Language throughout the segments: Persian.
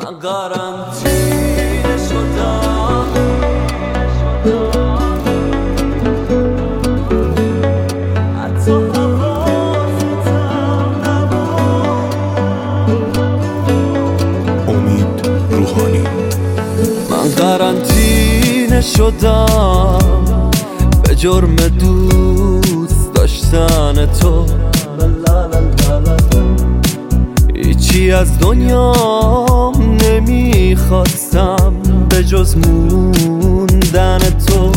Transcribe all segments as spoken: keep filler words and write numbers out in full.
من قرنطینه شدم، حتی حواستم نبود. امید روحانی. من قرنطینه شدم به جرم دوست داشتن تو، هیچی از دنیام نمیخواستم به جز موندن تو.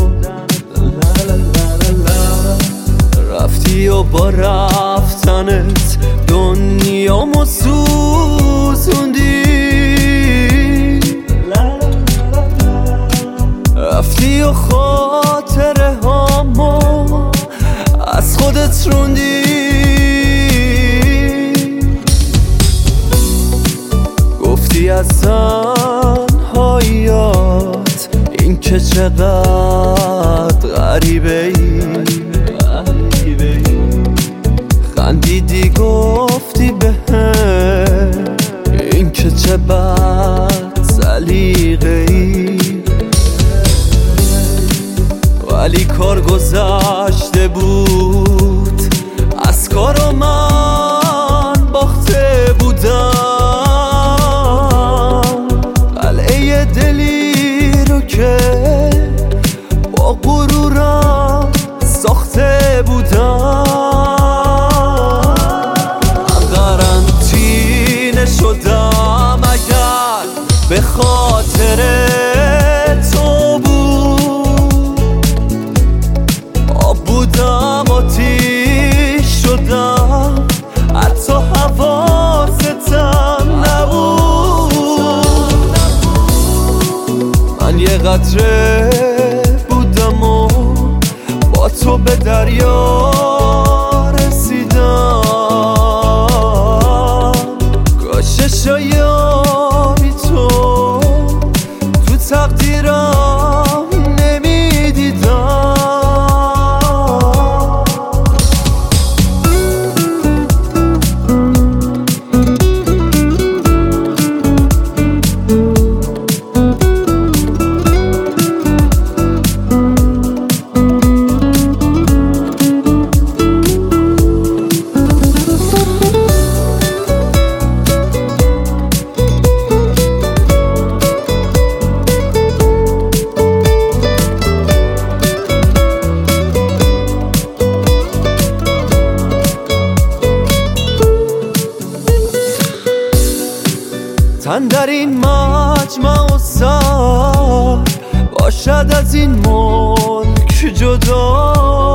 رفتی و با رفتنت دنیامو سوزوندی، رفتی و خاطره هامو از خودت روندی. گفتی از تنهاییات این که چقدر غریبه ای، خندیدی گفتی بهم این که چه بد سلیقه ای، ولی کار گذشته بود از کار و من باخته بودم. قلعه دلی رو که با غرورم ساخته بودم. من قرنطینه شدم اگر به خاطر تو بود، آب بودم آتیش شدم حتی حواستم نبود. من یه قطره بودم و با تو به دریا رسیدم. کاش شایابی تو تو تقدیرم نمیدیدم. تن در این مجمع و سر باشد از این ملک جدا،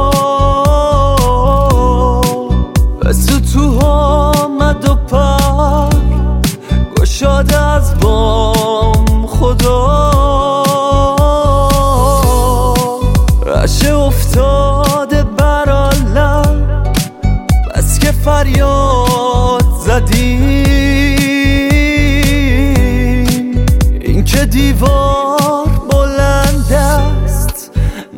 مثل تو آمد و پر گشاد از بام خدا. رشه افتاده بر عالم بس که فریاد زدی، که دیوار بلند است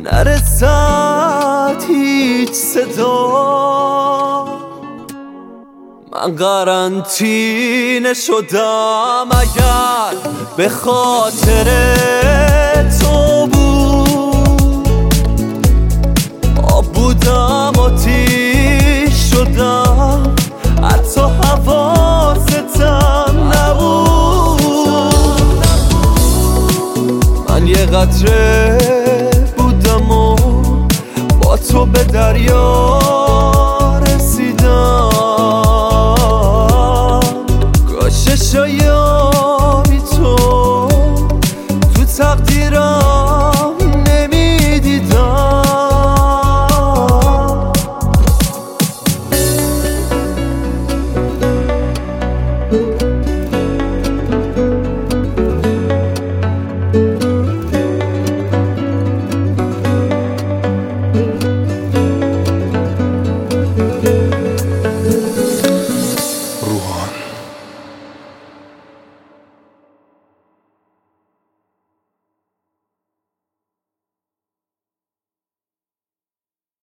نرسد هیچ صدا. من قرنطینه شدم اگر به خاطر تو بود، آب بودم آتیش شدم حتی حواستم نبود. من یه قطره بودم و با تو به دریا